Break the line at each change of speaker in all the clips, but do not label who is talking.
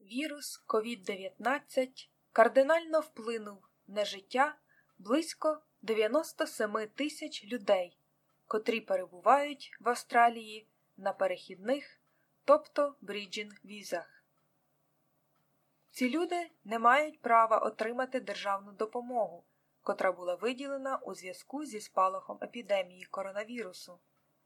Вірус COVID-19 кардинально вплинув на життя близько 97 тисяч людей, котрі перебувають в Австралії на перехідних, тобто бриджинг-візах. Ці люди не мають права отримати державну допомогу, котра була виділена у зв'язку зі спалахом епідемії коронавірусу.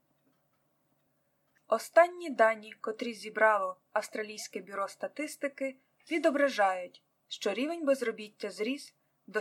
Останні дані, котрі зібрало Австралійське бюро статистики, відображають, що рівень безробіття зріс до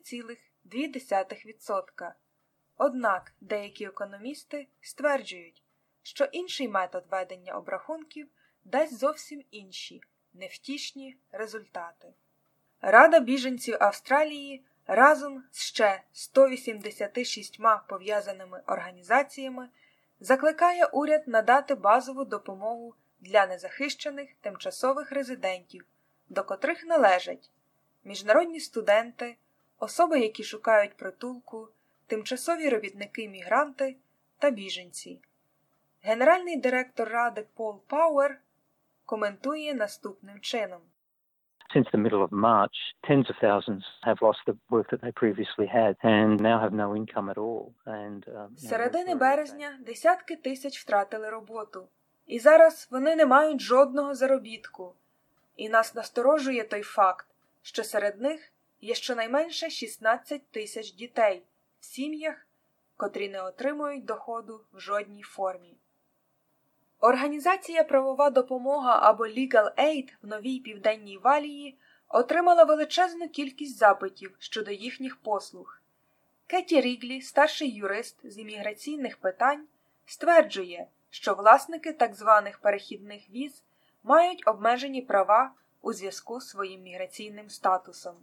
6,2%. Однак деякі економісти стверджують, що інший метод ведення обрахунків дасть зовсім інші, невтішні результати. Рада біженців Австралії разом з ще 186 пов'язаними організаціями закликає уряд надати базову допомогу для незахищених тимчасових резидентів, до котрих належать міжнародні студенти, особи, які шукають притулку, тимчасові робітники-мігранти та біженці. Генеральний директор Ради Пол Пауер коментує наступним чином.
Since the middle of March, tens of thousands have lost the work that they previously had and now have no income at all.
З середини березня десятки тисяч втратили роботу. І зараз вони не мають жодного заробітку. І нас насторожує той факт, що серед них є щонайменше 16 тисяч дітей в сім'ях, котрі не отримують доходу в жодній формі. Організація «Правова допомога» або Legal Aid в Новій Південній Валії отримала величезну кількість запитів щодо їхніх послуг. Кеті Ріглі, старший юрист з імміграційних питань, стверджує, що власники так званих перехідних віз мають обмежені права у зв'язку з своїм міграційним статусом.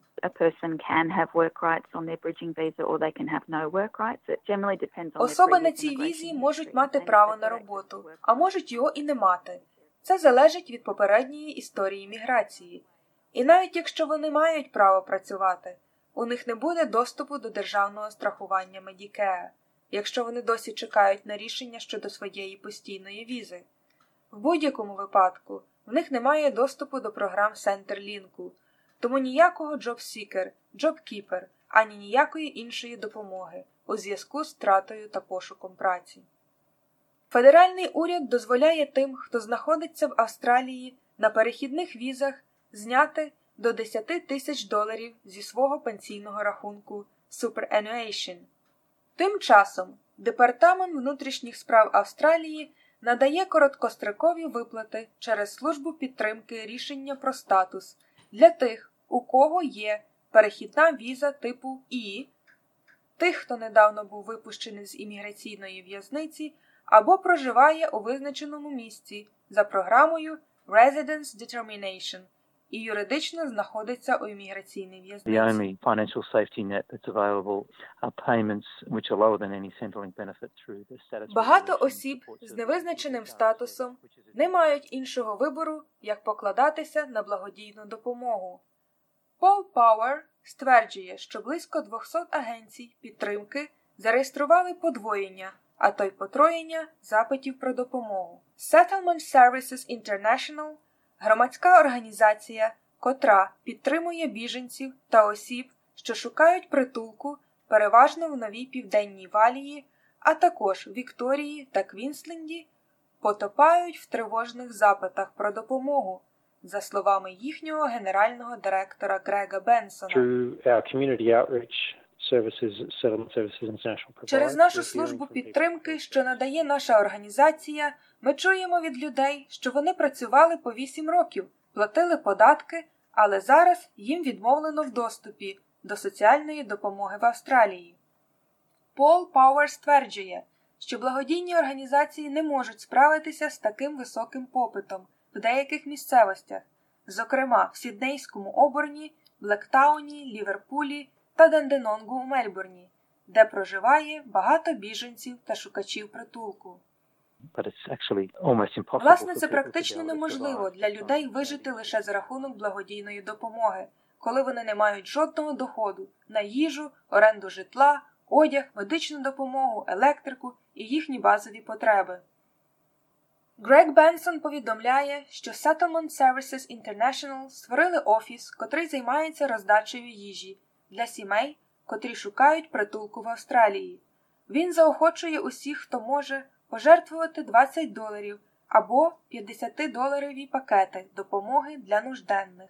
Особи на цій візі можуть мати право на роботу, а можуть його і не мати. Це залежить від попередньої історії міграції. І навіть якщо вони мають право працювати, у них не буде доступу до державного страхування Medicare, якщо вони досі чекають на рішення щодо своєї постійної візи. В будь-якому випадку, в них немає доступу до програм Centrelink, тому ніякого JobSeeker, JobKeeper, ані ніякої іншої допомоги у зв'язку з втратою та пошуком праці. Федеральний уряд дозволяє тим, хто знаходиться в Австралії на перехідних візах, зняти до $10 тисяч зі свого пенсійного рахунку Superannuation. Тим часом Департамент внутрішніх справ Австралії надає короткострокові виплати через службу підтримки рішення про статус для тих, у кого є перехідна віза типу І, тих, хто недавно був випущений з імміграційної в'язниці або проживає у визначеному місці за програмою Residence Determination і юридично знаходиться у імміграційній в'язниці.
The only financial safety net that's available are payments which are lower than any Centrelink benefit through the status.
Багато осіб з невизначеним статусом не мають іншого вибору, як покладатися на благодійну допомогу. Пол Пауер стверджує, що близько 200 агенцій підтримки зареєстрували подвоєння, а то й потроєння запитів про допомогу. Settlement Services International – громадська організація, котра підтримує біженців та осіб, що шукають притулку переважно в Новій Південній Валії, а також Вікторії та Квінсленді, потопають в тривожних запитах про допомогу, за словами їхнього генерального директора Грега Бенсона. Через нашу службу підтримки, що надає наша організація, ми чуємо від людей, що вони працювали по 8 років, платили податки, але зараз їм відмовлено в доступі до соціальної допомоги в Австралії. Пол Пауер стверджує, що благодійні організації не можуть справитися з таким високим попитом в деяких місцевостях, зокрема в Сіднейському Оборні, Блектауні, Ліверпулі та Данденонгу у Мельбурні, де проживає багато біженців та шукачів притулку. Власне, це практично неможливо для людей вижити лише за рахунок благодійної допомоги, коли вони не мають жодного доходу на їжу, оренду житла, одяг, медичну допомогу, електрику і їхні базові потреби. Грег Бенсон повідомляє, що Settlement Services International створили офіс, котрий займається роздачею їжі для сімей, котрі шукають притулку в Австралії. Він заохочує усіх, хто може, пожертвувати $20 або $50 пакети допомоги для нужденних.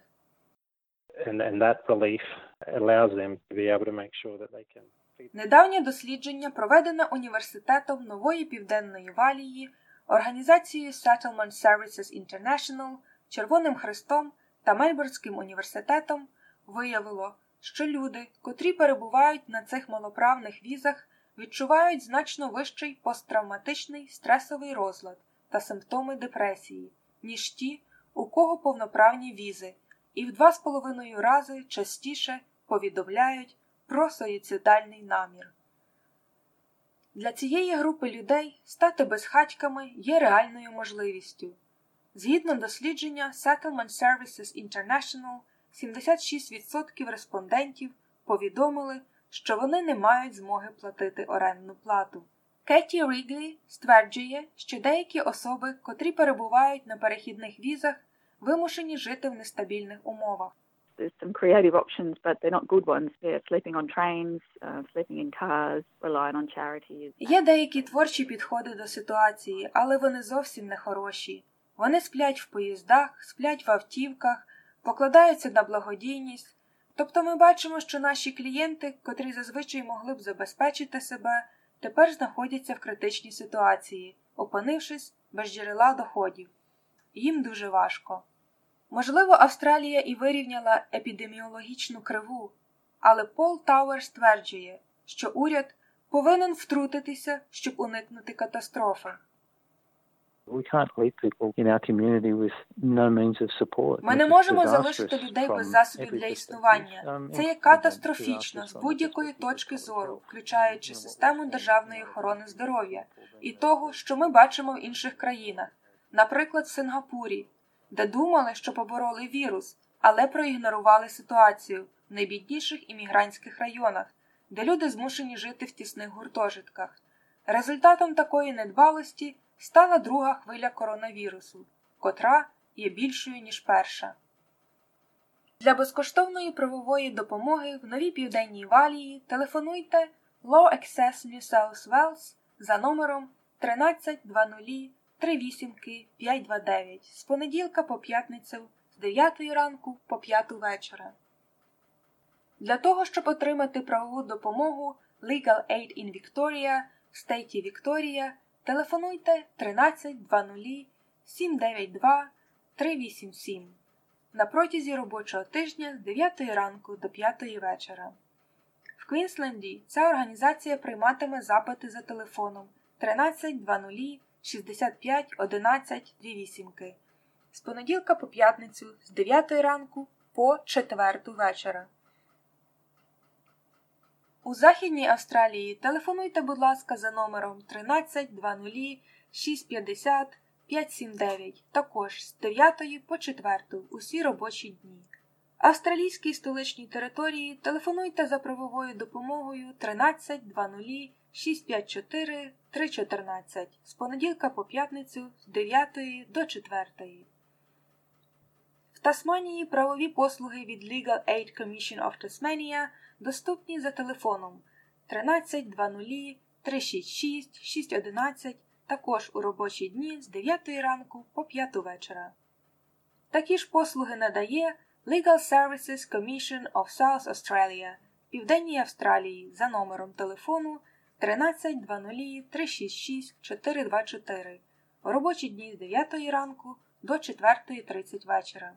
Недавнє дослідження, проведене університетом Нової Південної Валії, організацією Settlement Services International, Червоним Хрестом та Мельбурнським університетом, виявило, що люди, котрі перебувають на цих малоправних візах, відчувають значно вищий посттравматичний стресовий розлад та симптоми депресії, ніж ті, у кого повноправні візи, і в 2,5 рази частіше повідомляють про суїцидальний намір. Для цієї групи людей стати безхатьками є реальною можливістю. Згідно дослідження Settlement Services International, 76% респондентів повідомили, що вони не мають змоги платити орендну плату. Кеті Ріглі стверджує, що деякі особи, котрі перебувають на перехідних візах, вимушені жити в нестабільних умовах.
There's some creative options, but they're not good ones. They're sleeping on trains, sleeping in cars, relying on charities.
Є деякі творчі підходи до ситуації, але вони зовсім не хороші. Вони сплять в поїздах, сплять в автівках, покладаються на благодійність. Тобто ми бачимо, що наші клієнти, котрі зазвичай могли б забезпечити себе, тепер знаходяться в критичній ситуації, опинившись без джерела доходів. Їм дуже важко. Можливо, Австралія і вирівняла епідеміологічну криву, але Пол Тауер стверджує, що уряд повинен втрутитися, щоб уникнути катастрофи. Ми не можемо залишити людей без засобів для існування. Це є катастрофічно з будь-якої точки зору, включаючи систему державної охорони здоров'я і того, що ми бачимо в інших країнах, наприклад, в Сингапурі, де думали, що побороли вірус, але проігнорували ситуацію в найбідніших іммігрантських районах, де люди змушені жити в тісних гуртожитках. Результатом такої недбалості стала друга хвиля коронавірусу, котра є більшою, ніж перша. Для безкоштовної правової допомоги в Новій Південній Валії телефонуйте Law Access New South Wales за номером 13 20 38 529 з понеділка по п'ятницю з 9 ранку по 5 вечора. Для того, щоб отримати правову допомогу Legal Aid in Victoria в штаті Вікторія, телефонуйте 13 20 792 387 на протязі робочого тижня з 9 ранку до 5 вечора. В Квінсленді ця організація прийматиме запити за телефоном 13 20 65 11 28 з понеділка по п'ятницю з 9 ранку по 4 вечора. У Західній Австралії телефонуйте, будь ласка, за номером 13 20 650 579, також з 9 по 4 усі робочі дні. Австралійській столичній території телефонуйте за правовою допомогою 13 20 654 314 з понеділка по п'ятницю з 9 до 4. В Тасманії правові послуги від Legal Aid Commission of Tasmania доступні за телефоном 13 20 366 611, також у робочі дні з 9 ранку по 5 вечора. Такі ж послуги надає Legal Services Commission of South Australia в Південній Австралії за номером телефону 13 20 366 424 у робочі дні з 9 ранку до 4:30 вечора.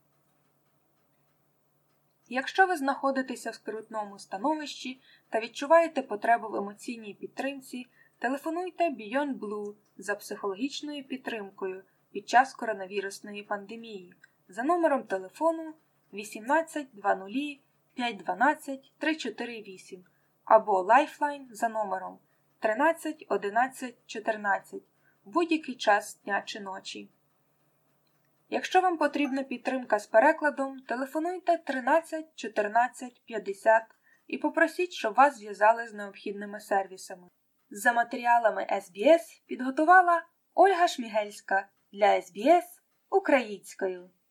Якщо ви знаходитеся в скрутному становищі та відчуваєте потребу в емоційній підтримці, телефонуйте Beyond Blue за психологічною підтримкою під час коронавірусної пандемії за номером телефону 18 20 512 348 або Lifeline за номером 13 11 14 в будь-який час дня чи ночі. Якщо вам потрібна підтримка з перекладом, телефонуйте 13 14 50 і попросіть, щоб вас зв'язали з необхідними сервісами. За матеріалами SBS підготувала Ольга Шмігельська для СБС українською.